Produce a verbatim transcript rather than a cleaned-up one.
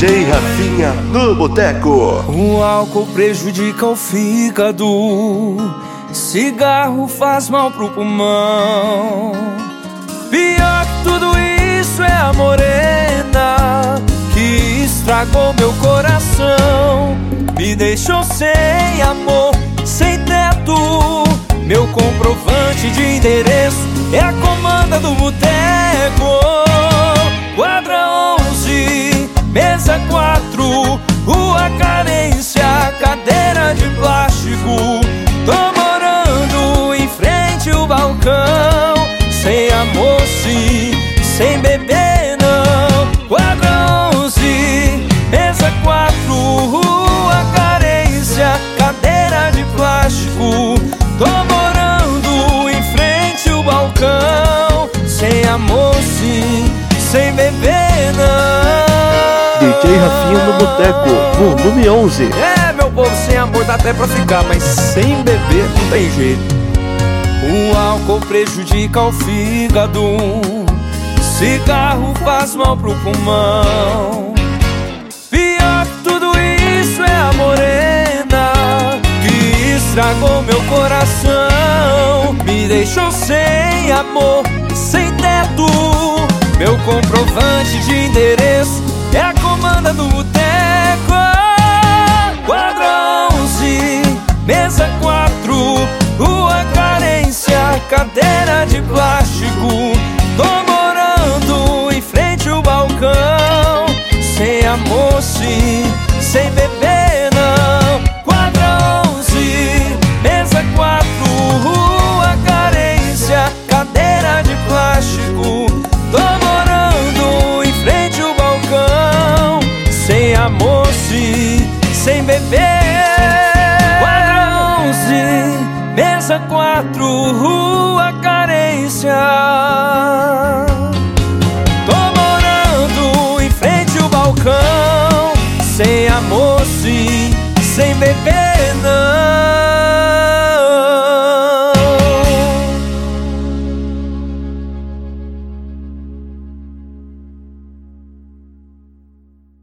J Rafinha no Boteco. O álcool prejudica o fígado, cigarro faz mal pro pulmão. Pior que tudo isso é a morena que estragou meu coração. Me deixou sem amor, sem teto. Meu comprovante de endereço é a comanda do boteco. Quadra onze, mesa quatro, rua Carência, cadeira de plástico. Tô morando em frente ao balcão, sem amor sim, sem beber não. Quadra onze, mesa quatro, rua Carência, cadeira de plástico. Tô morando em frente ao balcão, sem amor sim, sem beber não. D J Rafinha no Boteco, volume onze. É, meu povo, sem amor dá até pra ficar, mas sem beber não tem jeito. O álcool prejudica o fígado, cigarro faz mal pro pulmão. Pior que tudo isso é a morena que estragou meu coração. Me deixou sem amor, sem teto. Meu comprovante de endereço é a comanda do boteco. Quadra onze, mesa quatro, rua Carência, cadeira de plástico. Tô morando em frente ao balcão, sem amor sim, sem beber não. Quadra onze, mesa quatro, rua Carência, cadeira de plástico. Tô morando em frente ao balcão, sem amor sim, sem beber. Quadra onze, mesa quatro, rua